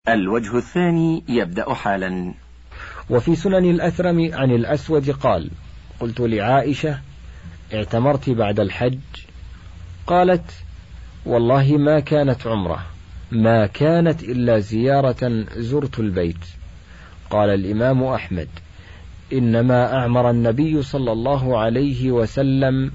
الوجه الثاني يبدأ حالا. وفي سنن الأثرم عن الأسود قال: قلت لعائشة: اعتمرت بعد الحج؟ قالت: والله ما كانت عمرة، ما كانت إلا زيارة زرت البيت. قال الإمام أحمد: إنما أعمر النبي صلى الله عليه وسلم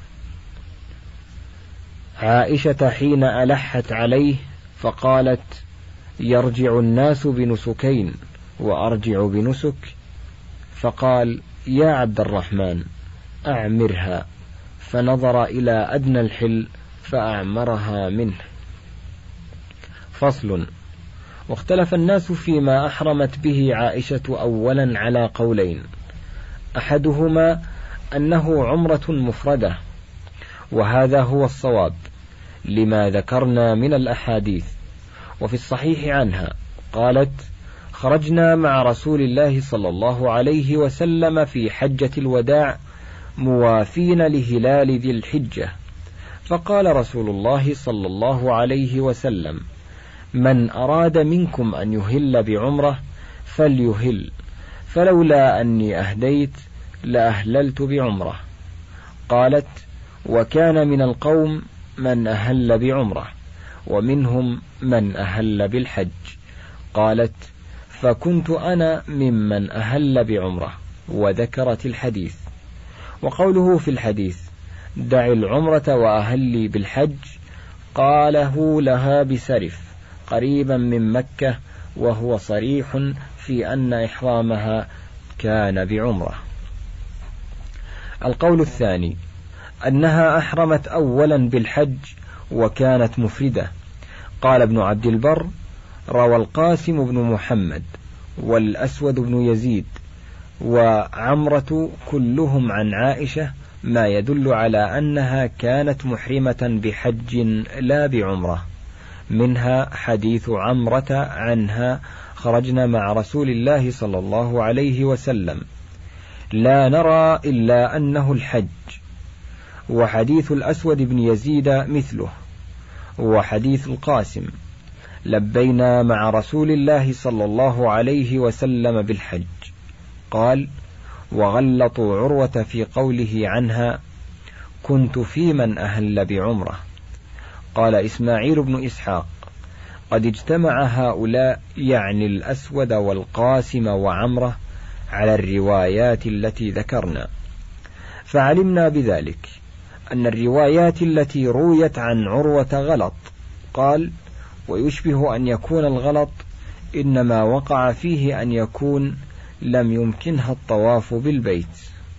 عائشة حين ألحت عليه فقالت: يرجع الناس بنسكين وأرجع بنسك، فقال: يا عبد الرحمن أعمرها، فنظر إلى أدنى الحل فأعمرها منه. فصل. واختلف الناس فيما أحرمت به عائشة أولا على قولين: أحدهما أنه عمرة مفردة، وهذا هو الصواب لما ذكرنا من الأحاديث. وفي الصحيح عنها قالت: خرجنا مع رسول الله صلى الله عليه وسلم في حجة الوداع موافين لهلال ذي الحجة، فقال رسول الله صلى الله عليه وسلم: من أراد منكم أن يهل بعمرة فليهل، فلولا أني أهديت لأهللت بعمرة. قالت: وكان من القوم من أهل بعمرة ومنهم من أهل بالحج. قالت: فكنت أنا ممن أهل بعمرة، وذكرت الحديث. وقوله في الحديث: دع العمرة وأهلي بالحج، قاله لها بسرف قريبا من مكة، وهو صريح في أن إحرامها كان بعمرة. القول الثاني أنها أحرمت أولا بالحج وكانت مفردة. قال ابن عبد البر: روى القاسم بن محمد والأسود بن يزيد وعمرة كلهم عن عائشة ما يدل على أنها كانت محرمة بحج لا بعمرة، منها حديث عمرة عنها: خرجنا مع رسول الله صلى الله عليه وسلم لا نرى إلا أنه الحج. وحديث الأسود بن يزيد مثله. وحديث القاسم: لبينا مع رسول الله صلى الله عليه وسلم بالحج. قال: وغلطوا عروة في قوله عنها: كنت في من أهل بعمرة. قال إسماعيل بن إسحاق: قد اجتمع هؤلاء، يعني الأسود والقاسم وعمرة، على الروايات التي ذكرنا، فعلمنا بذلك أن الروايات التي رويت عن عروة غلط. قال: ويشبه أن يكون الغلط إنما وقع فيه أن يكون لم يمكنها الطواف بالبيت،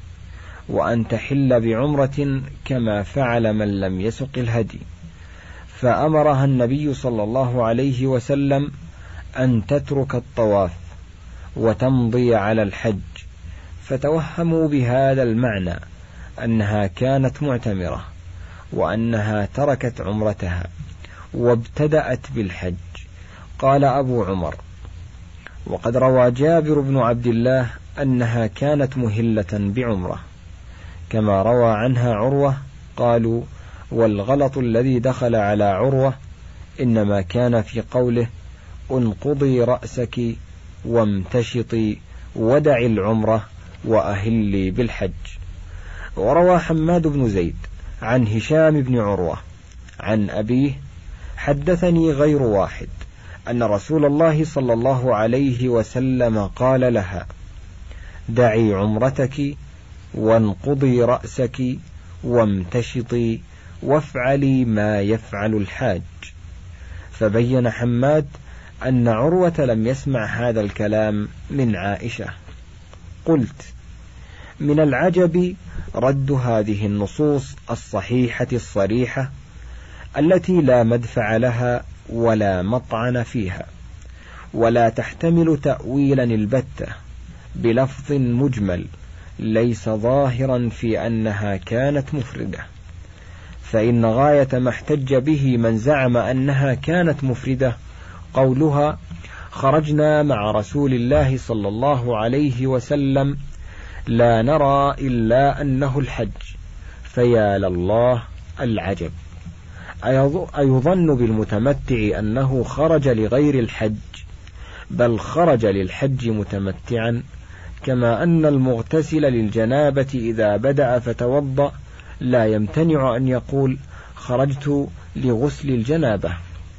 وأن تحل بعمرة كما فعل من لم يسق الهدي، فأمرها النبي صلى الله عليه وسلم أن تترك الطواف وتمضي على الحج، فتوهموا بهذا المعنى أنها كانت معتمرة، وأنها تركت عمرتها وابتدأت بالحج. قال أبو عمر: وقد روى جابر بن عبد الله أنها كانت مهلة بعمرة، كما روى عنها عروة. قالوا: والغلط الذي دخل على عروة إنما كان في قوله: انقضي رأسك وامتشطي ودعي العمرة وأهلي بالحج. وروى حماد بن زيد عن هشام بن عروة عن أبيه: حدثني غير واحد أن رسول الله صلى الله عليه وسلم قال لها: دعي عمرتك وانقضي رأسك وامتشطي وافعلي ما يفعل الحاج. فبين حماد أن عروة لم يسمع هذا الكلام من عائشة. قلت: من العجب رد هذه النصوص الصحيحة الصريحة التي لا مدفع لها ولا مطعن فيها، ولا تحتمل تأويلا البتة، بلفظ مجمل ليس ظاهرا في أنها كانت مفردة. فإن غاية ما احتج به من زعم أنها كانت مفردة قولها: خرجنا مع رسول الله صلى الله عليه وسلم لا نرى إلا أنه الحج، فيا لله العجب. أيظن بالمتمتع أنه خرج لغير الحج بل خرج للحج متمتعا، كما أن المغتسل للجنابة إذا بدأ فتوضأ لا يمتنع أن يقول خرجت لغسل الجنابة.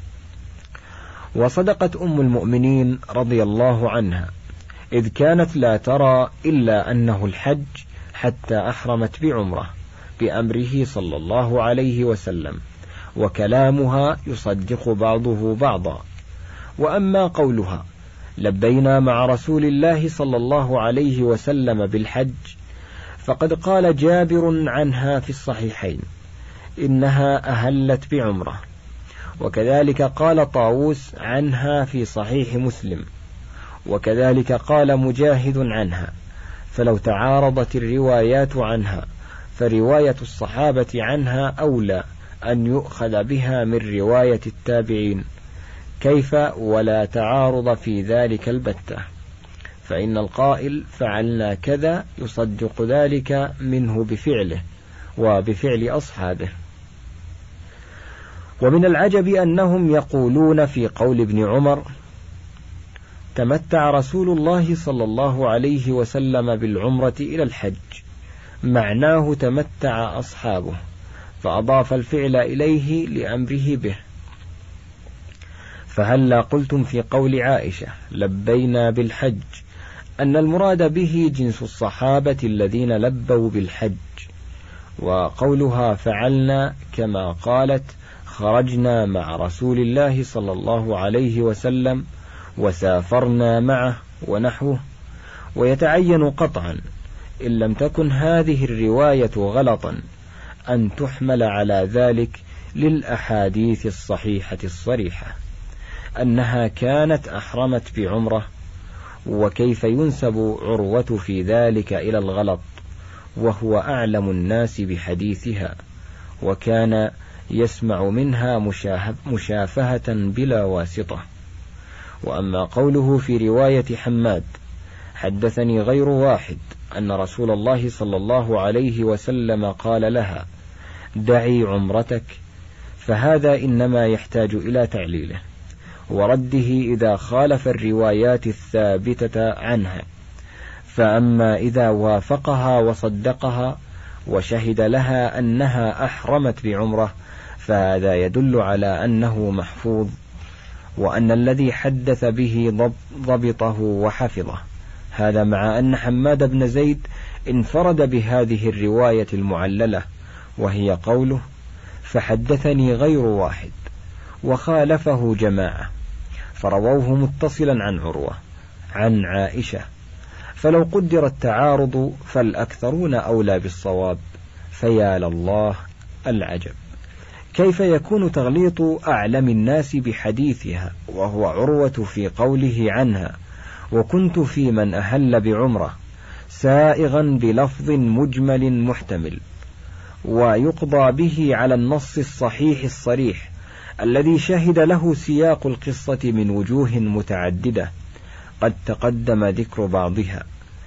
وصدقت أم المؤمنين رضي الله عنها إذ كانت لا ترى إلا أنه الحج حتى أحرمت بعمرة بأمره صلى الله عليه وسلم، وكلامها يصدق بعضه بعضا. وأما قولها لبينا مع رسول الله صلى الله عليه وسلم بالحج، فقد قال جابر عنها في الصحيحين إنها أهلت بعمرة، وكذلك قال طاووس عنها في صحيح مسلم، وكذلك قال مجاهد عنها. فلو تعارضت الروايات عنها فرواية الصحابة عنها أولى أن يؤخذ بها من رواية التابعين، كيف ولا تعارض في ذلك البتة، فإن القائل فعلنا كذا يصدق ذلك منه بفعله وبفعل أصحابه. ومن العجب أنهم يقولون في قول ابن عمر تمتع رسول الله صلى الله عليه وسلم بالعمرة إلى الحج، معناه تمتع أصحابه، فأضاف الفعل إليه لأمره به. فهلا قلتم في قول عائشة لبينا بالحج أن المراد به جنس الصحابة الذين لبوا بالحج، وقولها فعلنا كما قالت خرجنا مع رسول الله صلى الله عليه وسلم وسافرنا معه ونحوه. ويتعين قطعا إن لم تكن هذه الرواية غلطا أن تحمل على ذلك للأحاديث الصحيحة الصريحة أنها كانت أحرمت بعمرة، وكيف ينسب عروة في ذلك إلى الغلط وهو أعلم الناس بحديثها، وكان يسمع منها مشافهة بلا واسطة. وأما قوله في رواية حماد حدثني غير واحد أن رسول الله صلى الله عليه وسلم قال لها دعي عمرتك، فهذا إنما يحتاج إلى تعليله ورده إذا خالف الروايات الثابتة عنها. فأما إذا وافقها وصدقها وشهد لها أنها أحرمت بعمرة فهذا يدل على أنه محفوظ، وأن الذي حدث به ضبطه وحفظه. هذا مع أن حماد بن زيد انفرد بهذه الرواية المعللة، وهي قوله فحدثني غير واحد، وخالفه جماعة فرووه متصلا عن عروة عن عائشة. فلو قدر التعارض فالأكثرون أولى بالصواب، فيا لله العجب، كيف يكون تغليط أعلم الناس بحديثها وهو عروة في قوله عنها وكنت في من أهل بعمرة سائغا بلفظ مجمل محتمل، ويقضى به على النص الصحيح الصريح الذي شهد له سياق القصة من وجوه متعددة قد تقدم ذكر بعضها.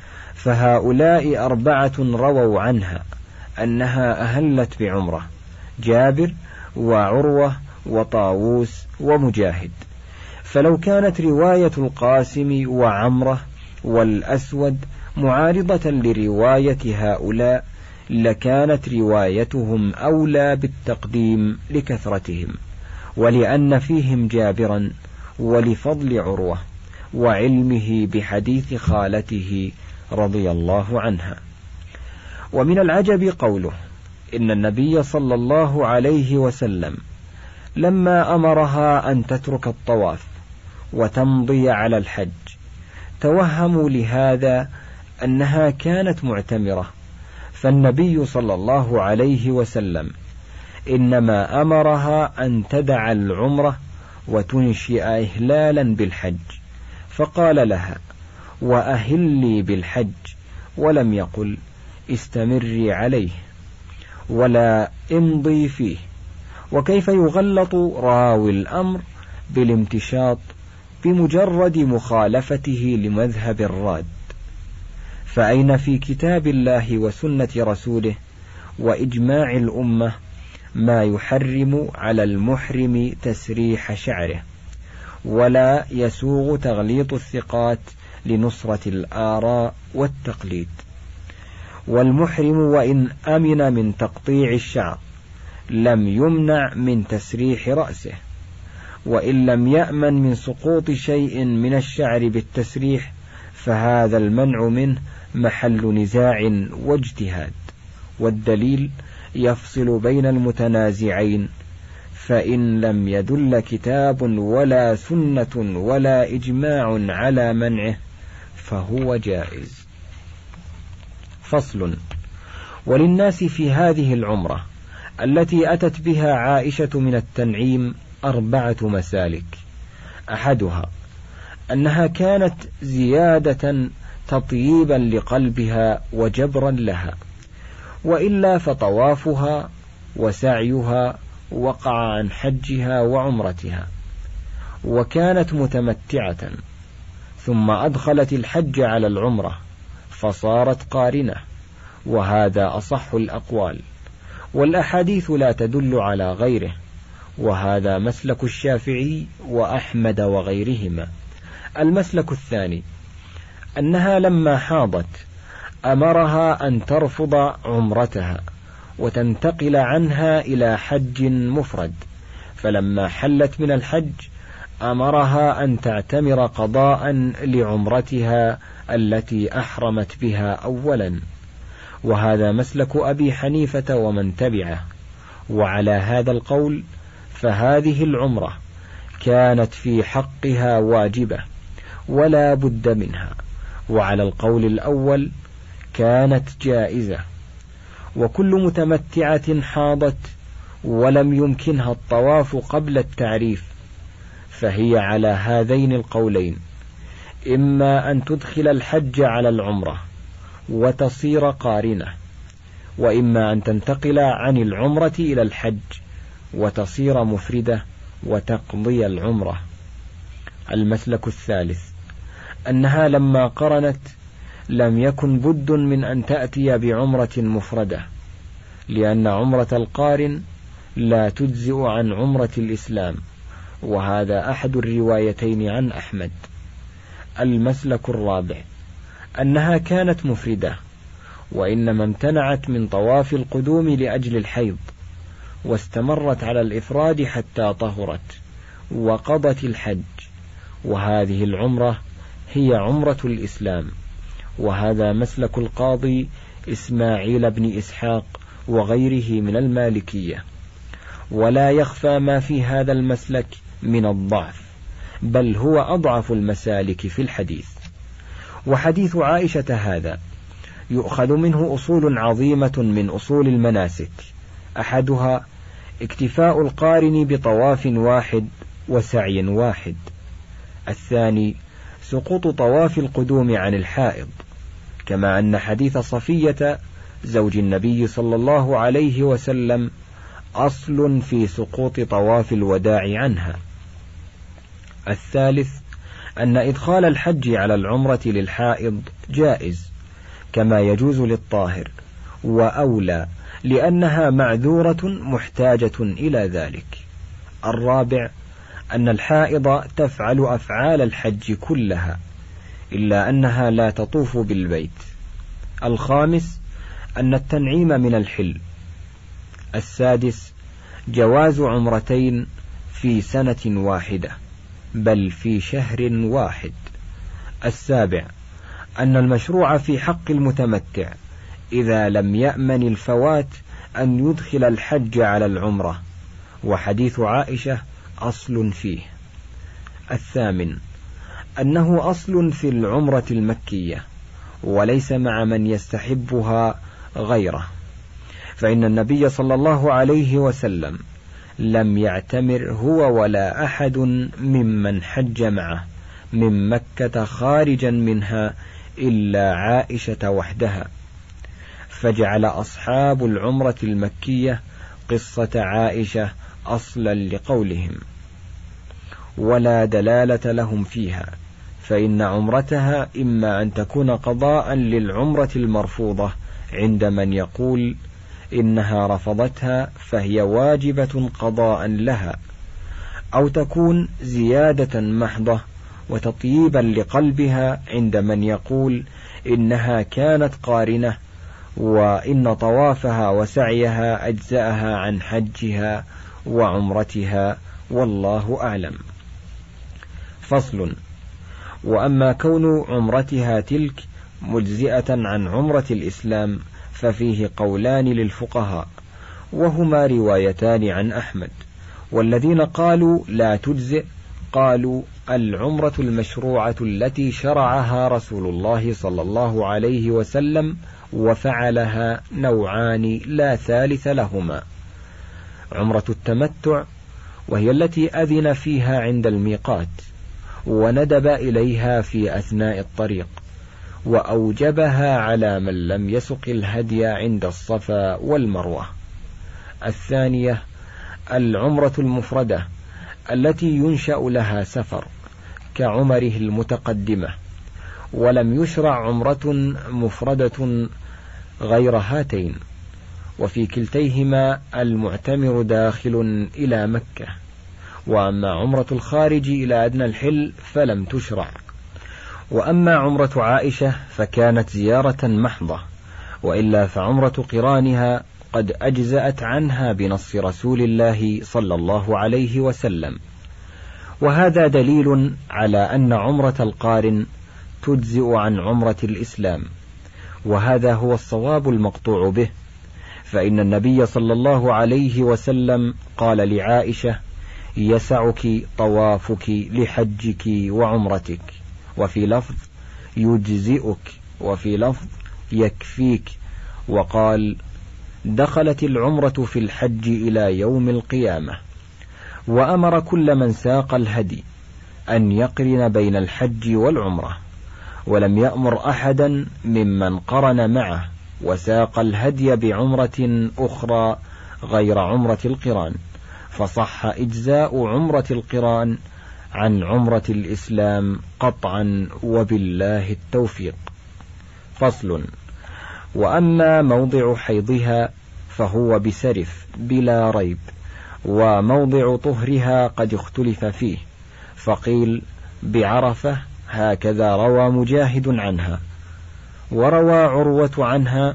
فهؤلاء 4 رووا عنها أنها أهلت بعمرة: جابر وعروة وطاووس ومجاهد. فلو كانت رواية القاسم وعمرة والأسود معارضة لرواية هؤلاء لكانت روايتهم أولى بالتقديم لكثرتهم، ولأن فيهم جابرا ولفضل عروة وعلمه بحديث خالته رضي الله عنها. ومن العجب قوله إن النبي صلى الله عليه وسلم لما أمرها أن تترك الطواف وتمضي على الحج توهموا لهذا أنها كانت معتمرة، فالنبي صلى الله عليه وسلم إنما أمرها أن تدع العمرة وتنشئ إهلالا بالحج، فقال لها وأهلي بالحج، ولم يقل استمري عليه ولا امضي فيه. وكيف يغلط راوي الأمر بالامتشاط بمجرد مخالفته لمذهب الراد؟ فأين في كتاب الله وسنة رسوله وإجماع الأمة ما يحرم على المحرم تسريح شعره ولا يسوغ تغليط الثقات لنصرة الآراء والتقليد. والمحرم وإن أمن من تقطيع الشعر لم يمنع من تسريح رأسه، وإن لم يأمن من سقوط شيء من الشعر بالتسريح فهذا المنع منه محل نزاع واجتهاد، والدليل يفصل بين المتنازعين، فإن لم يدل كتاب ولا سنة ولا إجماع على منعه فهو جائز. فصل. وللناس في هذه العمرة التي أتت بها عائشة من التنعيم 4 مسالك. أحدها أنها كانت زيادة تطييبا لقلبها وجبرا لها، وإلا فطوافها وسعيها وقع عن حجها وعمرتها، وكانت متمتعة ثم أدخلت الحج على العمرة فصارت قارنة، وهذا أصح الأقوال، والأحاديث لا تدل على غيره، وهذا مسلك الشافعي وأحمد وغيرهما. المسلك الثاني أنها لما حاضت أمرها أن ترفض عمرتها وتنتقل عنها إلى حج مفرد، فلما حلت من الحج أمرها أن تعتمر قضاء لعمرتها التي أحرمت بها أولا، وهذا مسلك أبي حنيفة ومن تبعه. وعلى هذا القول فهذه العمرة كانت في حقها واجبة ولا بد منها، وعلى القول الأول كانت جائزة. وكل متمتعة حاضت ولم يمكنها الطواف قبل التعريف فهي على هذين القولين: إما أن تدخل الحج على العمرة وتصير قارنة، وإما أن تنتقل عن العمرة إلى الحج وتصير مفردة وتقضي العمرة. المسلك الثالث أنها لما قرنت لم يكن بد من أن تأتي بعمرة مفردة، لأن عمرة القارن لا تجزئ عن عمرة الإسلام، وهذا أحد الروايتين عن أحمد. المسلك الرابع أنها كانت مفردة، وإنما امتنعت من طواف القدوم لأجل الحيض، واستمرت على الإفراد حتى طهرت وقضت الحج، وهذه العمرة هي عمرة الإسلام، وهذا مسلك القاضي إسماعيل بن إسحاق وغيره من المالكية. ولا يخفى ما في هذا المسلك من الضعف، بل هو أضعف المسالك في الحديث. وحديث عائشة هذا يؤخذ منه أصول عظيمة من أصول المناسك. أحدها اكتفاء القارن بطواف واحد وسعي واحد. الثاني سقوط طواف القدوم عن الحائض، كما أن حديث صفية زوج النبي صلى الله عليه وسلم أصل في سقوط طواف الوداع عنها. الثالث أن إدخال الحج على العمرة للحائض جائز كما يجوز للطاهر، وأولى لأنها معذورة محتاجة إلى ذلك. الرابع أن الحائض تفعل أفعال الحج كلها إلا أنها لا تطوف بالبيت. الخامس أن التنعيم من الحل. السادس جواز عمرتين في سنة واحدة بل في شهر واحد. السابع أن المشروع في حق المتمتع إذا لم يأمن الفوات أن يدخل الحج على العمرة، وحديث عائشة أصل فيه. الثامن أنه أصل في العمرة المكية وليس مع من يستحبها غيره، فإن النبي صلى الله عليه وسلم لم يعتمر هو ولا أحد ممن حج معه من مكة خارجا منها إلا عائشة وحدها، فجعل أصحاب العمرة المكية قصة عائشة أصلا لقولهم، ولا دلالة لهم فيها، فإن عمرتها إما أن تكون قضاء للعمرة المرفوضة عند من يقول إنها رفضتها فهي واجبة قضاء لها، أو تكون زيادة محضة وتطييبا لقلبها عند من يقول إنها كانت قارنة وإن طوافها وسعيها أجزأها عن حجها وعمرتها، والله أعلم. فصل. وأما كون عمرتها تلك مجزئة عن عمرة الإسلام ففيه قولان للفقهاء، وهما روايتان عن أحمد. والذين قالوا لا تجزئ قالوا العمرة المشروعة التي شرعها رسول الله صلى الله عليه وسلم وفعلها نوعان لا ثالث لهما: عمرة التمتع، وهي التي أذن فيها عند الميقات وندب إليها في أثناء الطريق وأوجبها على من لم يسق الهدي عند الصفا والمروة. الثانية العمرة المفردة التي ينشأ لها سفر كعمره المتقدمة، ولم يشرع عمرة مفردة غير هاتين، وفي كلتيهما المعتمر داخل إلى مكة. وأما عمرة الخارج إلى أدنى الحل فلم تشرع. وأما عمرة عائشة فكانت زيارة محضة، وإلا فعمرة قرانها قد أجزأت عنها بنص رسول الله صلى الله عليه وسلم. وهذا دليل على أن عمرة القارن تجزئ عن عمرة الإسلام، وهذا هو الصواب المقطوع به، فإن النبي صلى الله عليه وسلم قال لعائشة: يسعك طوافك لحجك وعمرتك، وفي لفظ يجزئك، وفي لفظ يكفيك. وقال: دخلت العمرة في الحج إلى يوم القيامة. وأمر كل من ساق الهدي أن يقرن بين الحج والعمرة، ولم يأمر أحدا ممن قرن معه وساق الهدي بعمرة أخرى غير عمرة القران، فصح إجزاء عمرة القران عن عمرة الإسلام قطعا، وبالله التوفيق. فصل. وأما موضع حيضها فهو بسرف بلا ريب، وموضع طهرها قد اختلف فيه، فقيل بعرفة، هكذا روى مجاهد عنها. وروى عروة عنها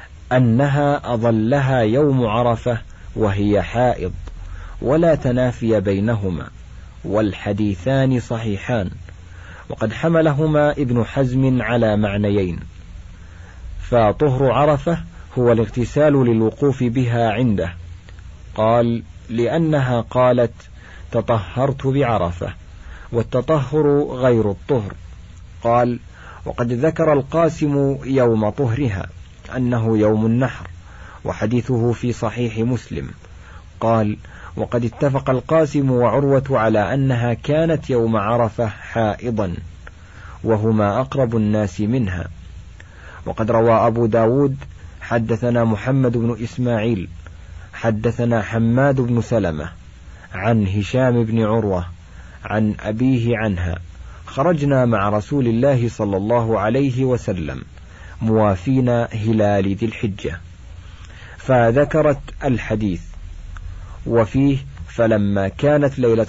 أنها أظلها يوم عرفة وهي حائض، ولا تنافي بينهما، والحديثان صحيحان. وقد حملهما ابن حزم على معنيين: فطهر عرفة هو الاغتسال للوقوف بها عنده، قال لأنها قالت تطهرت بعرفة، والتطهر غير الطهر. قال: وقد ذكر القاسم يوم طهرها أنه يوم النحر، وحديثه في صحيح مسلم. قال: وقد اتفق القاسم وعروة على أنها كانت يوم عرفة حائضا، وهما أقرب الناس منها. وقد روى أبو داود: حدثنا محمد بن إسماعيل حدثنا حماد بن سلمة عن هشام بن عروة عن أبيه عنها: خرجنا مع رسول الله صلى الله عليه وسلم موافين هلال ذي الحجة، فذكرت الحديث، وفيه: فلما كانت ليلة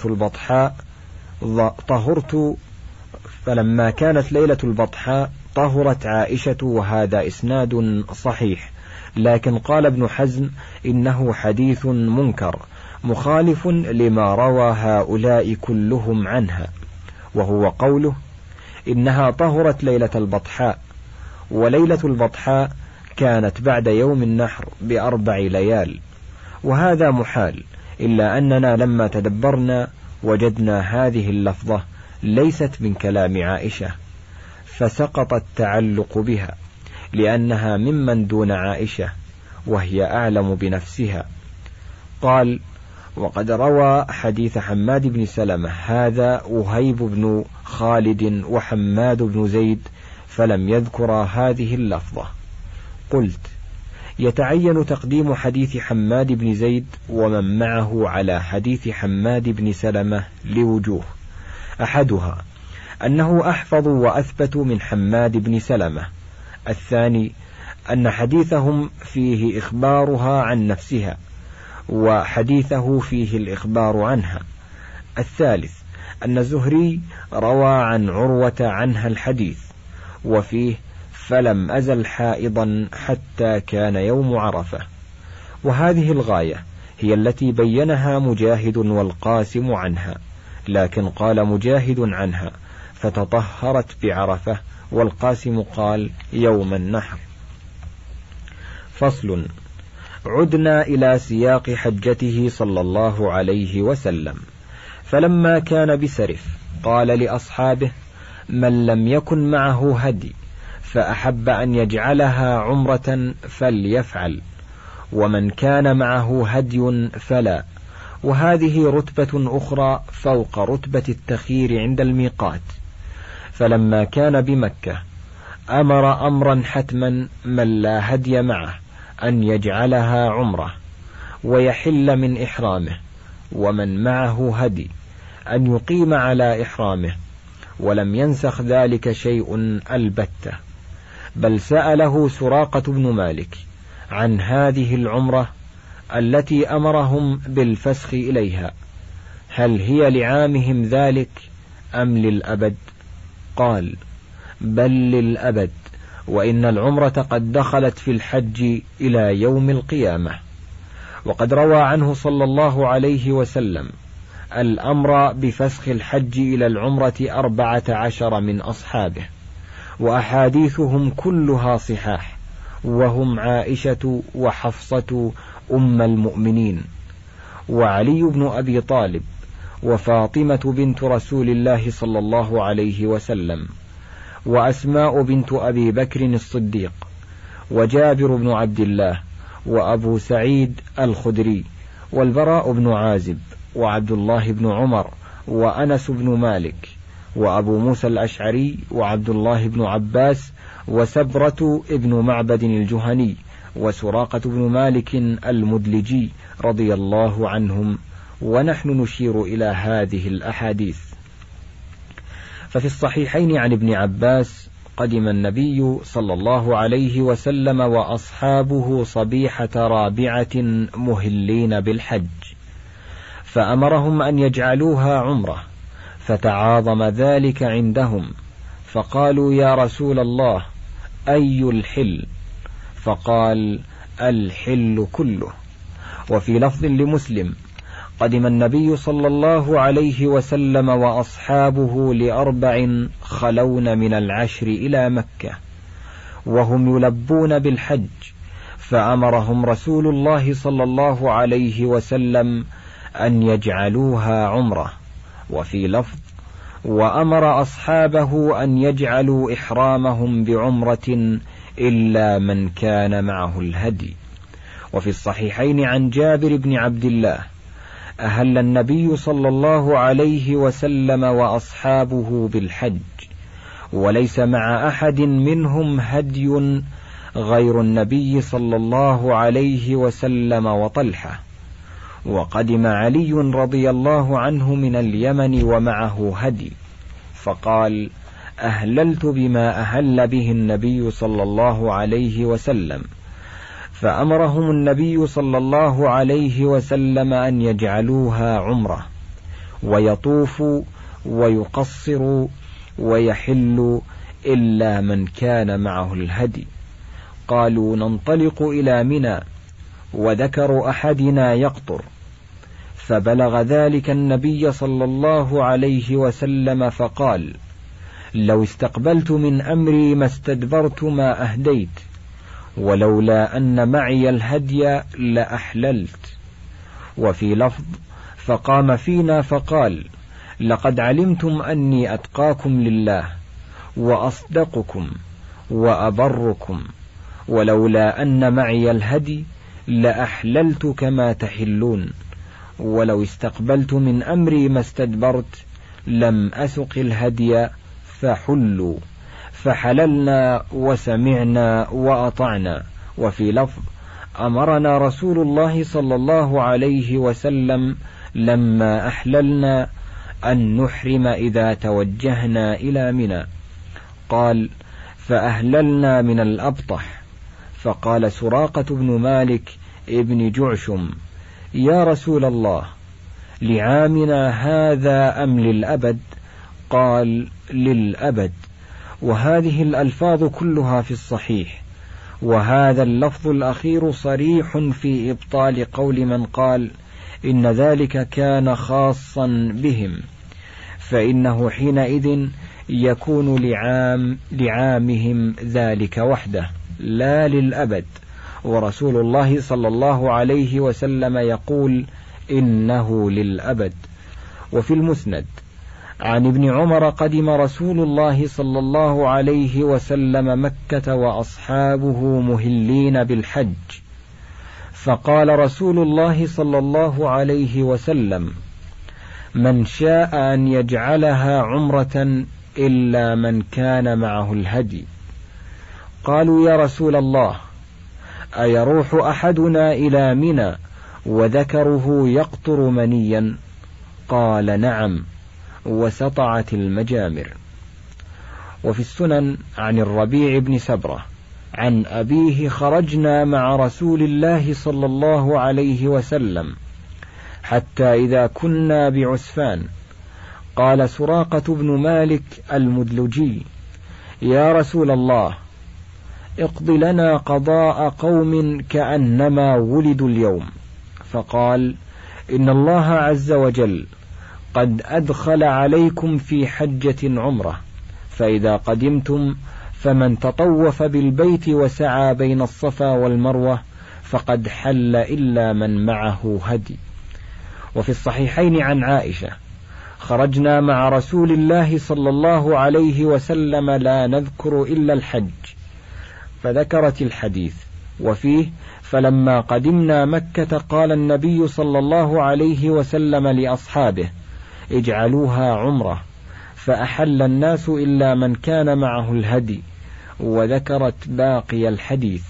البطحاء طهرت عائشة، وهذا إسناد صحيح. لكن قال ابن حزم إنه حديث منكر مخالف لما روى هؤلاء كلهم عنها، وهو قوله: إنها طهرت ليلة البطحاء، وليلة البطحاء كانت بعد يوم النحر ب4 ليال، وهذا محال، إلا أننا لما تدبرنا وجدنا هذه اللفظة ليست من كلام عائشة، فسقط التعلق بها، لأنها ممن دون عائشة وهي أعلم بنفسها. قال: وقد روى حديث حماد بن سلمة هذا وهيب بن خالد وحماد بن زيد، فلم يذكر هذه اللفظة. قلت: يتعين تقديم حديث حماد بن زيد ومن معه على حديث حماد بن سلمة لوجوه: أحدها أنه أحفظ وأثبت من حماد بن سلمة، الثاني أن حديثهم فيه إخبارها عن نفسها، وحديثه فيه الإخبار عنها، الثالث أن الزهري روى عن عروة عنها الحديث، وفيه: فلم أزل حائضا حتى كان يوم عرفة. وهذه الغاية هي التي بينها مجاهد والقاسم عنها، لكن قال مجاهد عنها فتطهرت بعرفة، والقاسم قال يوم النحر. فصل. عدنا إلى سياق حجته صلى الله عليه وسلم. فلما كان بسرف قال لأصحابه: من لم يكن معه هدي فأحب أن يجعلها عمرة فليفعل، ومن كان معه هدي فلا. وهذه رتبة أخرى فوق رتبة التخيير عند الميقات. فلما كان بمكة أمر أمرا حتما من لا هدي معه أن يجعلها عمرة ويحل من إحرامه، ومن معه هدي أن يقيم على إحرامه، ولم ينسخ ذلك شيء البتة، بل سأله سراقة بن مالك عن هذه العمرة التي أمرهم بالفسخ إليها، هل هي لعامهم ذلك أم للأبد؟ قال: بل للأبد، وإن العمرة قد دخلت في الحج إلى يوم القيامة. وقد روى عنه صلى الله عليه وسلم الأمر بفسخ الحج إلى العمرة 14 من أصحابه، وأحاديثهم كلها صحاح، وهم عائشة وحفصة أم المؤمنين، وعلي بن أبي طالب، وفاطمة بنت رسول الله صلى الله عليه وسلم، وأسماء بنت أبي بكر الصديق، وجابر بن عبد الله، وأبو سعيد الخدري، والبراء بن عازب، وعبد الله بن عمر، وأنس بن مالك، وأبو موسى الأشعري، وعبد الله بن عباس، وسبرة ابن معبد الجهني، وسراقة بن مالك المدلجي رضي الله عنهم. ونحن نشير إلى هذه الأحاديث. ففي الصحيحين عن ابن عباس: قدم النبي صلى الله عليه وسلم وأصحابه صبيحة رابعة مهلين بالحج، فأمرهم أن يجعلوها عمرة، فتعاظم ذلك عندهم، فقالوا: يا رسول الله، أي الحل؟ فقال: الحل كله. وفي لفظ لمسلم: قدم النبي صلى الله عليه وسلم وأصحابه ل4 خلون من العشر إلى مكة، وهم يلبون بالحج، فأمرهم رسول الله صلى الله عليه وسلم أن يجعلوها عمرة. وفي لفظ: وأمر أصحابه أن يجعلوا إحرامهم بعمرة إلا من كان معه الهدي. وفي الصحيحين عن جابر بن عبد الله: أهل النبي صلى الله عليه وسلم وأصحابه بالحج، وليس مع أحد منهم هدي غير النبي صلى الله عليه وسلم وطلحة. وقدم علي رضي الله عنه من اليمن ومعه هدي، فقال: أهللت بما أهل به النبي صلى الله عليه وسلم، فأمرهم النبي صلى الله عليه وسلم أن يجعلوها عمرة، ويطوفوا ويقصروا ويحلوا إلا من كان معه الهدي. قالوا: ننطلق إلى منى، وذكر أحدنا يقطر، فبلغ ذلك النبي صلى الله عليه وسلم فقال: لو استقبلت من أمري ما استدبرت ما أهديت، ولولا أن معي الهدي لأحللت. وفي لفظ: فقام فينا فقال: لقد علمتم أني أتقاكم لله وأصدقكم وأبركم، ولولا أن معي الهدي لأحللت كما تحلون، ولو استقبلت من أمري ما استدبرت لم أسق الهدي فحلوا، فحللنا وسمعنا وأطعنا. وفي لفظ: أمرنا رسول الله صلى الله عليه وسلم لما أحللنا أن نحرم إذا توجهنا إلى منى. قال: فأهللنا من الأبطح. فقال سراقة بن مالك ابن جعشم: يا رسول الله، لعامنا هذا أم للأبد؟ قال للأبد. وهذه الألفاظ كلها في الصحيح، وهذا اللفظ الأخير صريح في إبطال قول من قال إن ذلك كان خاصا بهم، فإنه حينئذ يكون لعامهم ذلك وحده لا للأبد، ورسول الله صلى الله عليه وسلم يقول إنه للأبد. وفي المسند عن ابن عمر قدم رسول الله صلى الله عليه وسلم مكة وأصحابه مهلين بالحج، فقال رسول الله صلى الله عليه وسلم من شاء أن يجعلها عمرة إلا من كان معه الهدي. قالوا يا رسول الله أيروح أحدنا إلى منى وذكره يقطر منيا؟ قال نعم، وسطعت المجامر. وفي السنن عن الربيع بن سبرة عن أبيه خرجنا مع رسول الله صلى الله عليه وسلم حتى إذا كنا بعسفان قال سراقة بن مالك المدلجي يا رسول الله اقض لنا قضاء قوم كأنما ولدوا اليوم. فقال إن الله عز وجل قد أدخل عليكم في حجة عمرة، فإذا قدمتم فمن تطوف بالبيت وسعى بين الصفا والمروة فقد حل إلا من معه هدي. وفي الصحيحين عن عائشة خرجنا مع رسول الله صلى الله عليه وسلم لا نذكر إلا الحج، فذكرت الحديث. وفيه فلما قدمنا مكة قال النبي صلى الله عليه وسلم لأصحابه اجعلوها عمرة، فأحل الناس إلا من كان معه الهدي، وذكرت باقي الحديث.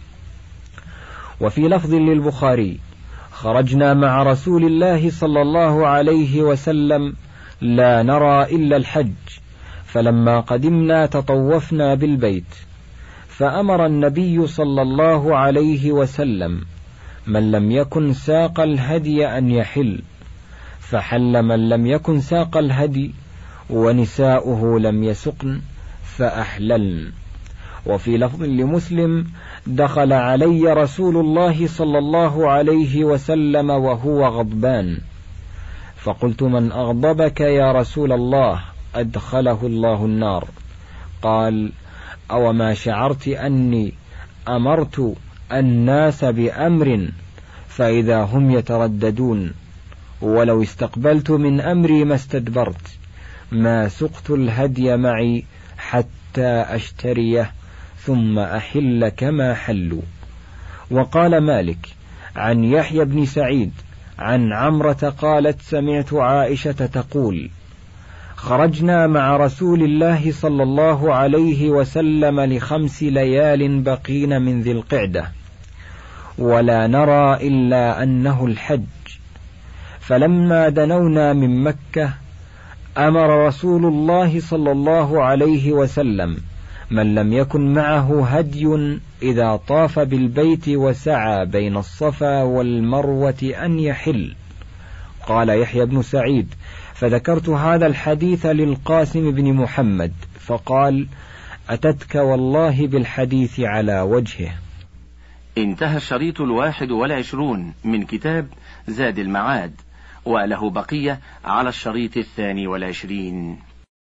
وفي لفظ للبخاري خرجنا مع رسول الله صلى الله عليه وسلم لا نرى إلا الحج، فلما قدمنا تطوفنا بالبيت، فأمر النبي صلى الله عليه وسلم من لم يكن ساق الهدي أن يحل، فحل من لم يكن ساق الهدي ونساؤه لم يسقن فأحللن. وفي لفظ لمسلم دخل علي رسول الله صلى الله عليه وسلم وهو غضبان، فقلت من أغضبك يا رسول الله؟ أدخله الله النار. قال أو ما شعرت أني أمرت الناس بأمر فإذا هم يترددون، ولو استقبلت من أمري ما استدبرت، ما سقت الهدي معي حتى أشتريه ثم أحل كما حلوا. وقال مالك عن يحيى بن سعيد عن عمرة قالت سمعت عائشة تقول خرجنا مع رسول الله صلى الله عليه وسلم ل5 ليال بقين من ذي القعدة ولا نرى إلا أنه الحج، فلما دنونا من مكة أمر رسول الله صلى الله عليه وسلم من لم يكن معه هدي إذا طاف بالبيت وسعى بين الصفا والمروة أن يحل. قال يحيى بن سعيد فذكرت هذا الحديث للقاسم بن محمد فقال أتتك والله بالحديث على وجهه. انتهى الشريط 21 من كتاب زاد المعاد، وله بقية على الشريط 22.